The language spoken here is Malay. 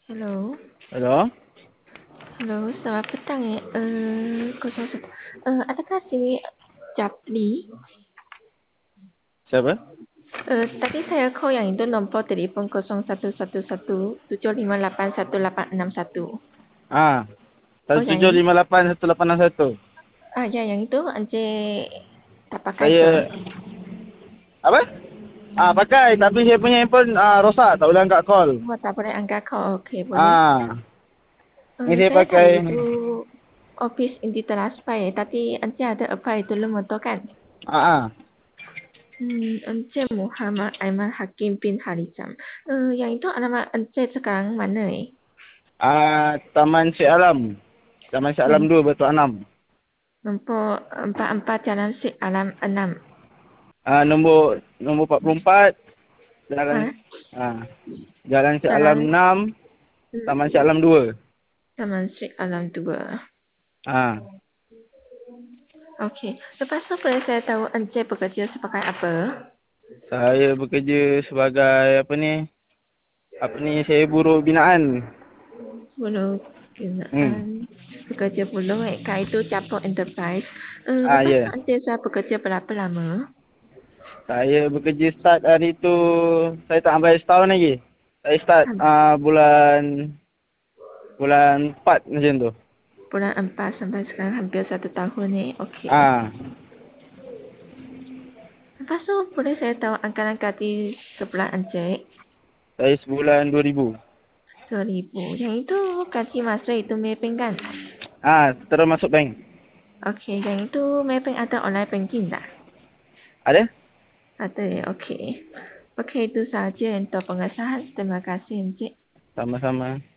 Halo. Halo? Halo, selamat petang ya. 01. Adakah si Japli? Siapa? Tadi saya call yang itu nombor telefon 0111 758 181. Ah, Oh, yang ini. 17581861. Ya, yang itu Encik tak pakai ke? Saya apa? Pakai tapi saya punya handphone rosak, tak boleh angkat call. Oh, tak boleh angkat call. Okey, boleh. Ah, ni saya Saya pakai cari itu office inti transfer. Tadi Encik ada apply dulu motor kan? ah. Encik Muhammad Aiman Hakim bin Harizam. Yang itu alamat Encik sekarang mana eh? Taman Syed Alam. Taman Syed Alam 2 Batu Anam. Nombor 44 Jalan Syed Alam 6. Nombor 44 Jalan Ha? Jalan Syed Alam Jalan 6, Taman Syed Alam 2. Taman Syed Alam 2. Ah, Okey. Lepas tu boleh saya tahu Encik bekerja sebagai apa? saya bekerja sebagai saya buruh binaan. Buruh Hmm. binaan. Bekerja buruh kah itu Capok Enterprise. Ya. Lepas tu Yeah. Encik saya bekerja berapa lama? Saya bekerja start hari tu, saya tak sampai setahun lagi. Saya start Ha, bulan bulan 4 macam tu. Bulan 4 sampai sekarang hampir 1 tahun ni. Okey. Ah, Lepas tu boleh saya tahu anggaran gaji sebulan Encik? saya sebulan 2000. 2,000. Yang itu gaji masuk itu Maybank kan? Terus masuk bank. Okey, yang itu Maybank ada online banking tak? Ada? Ada ya, okey. Okey, itu sahaja untuk pengesahan. Terima kasih Encik. Sama-sama.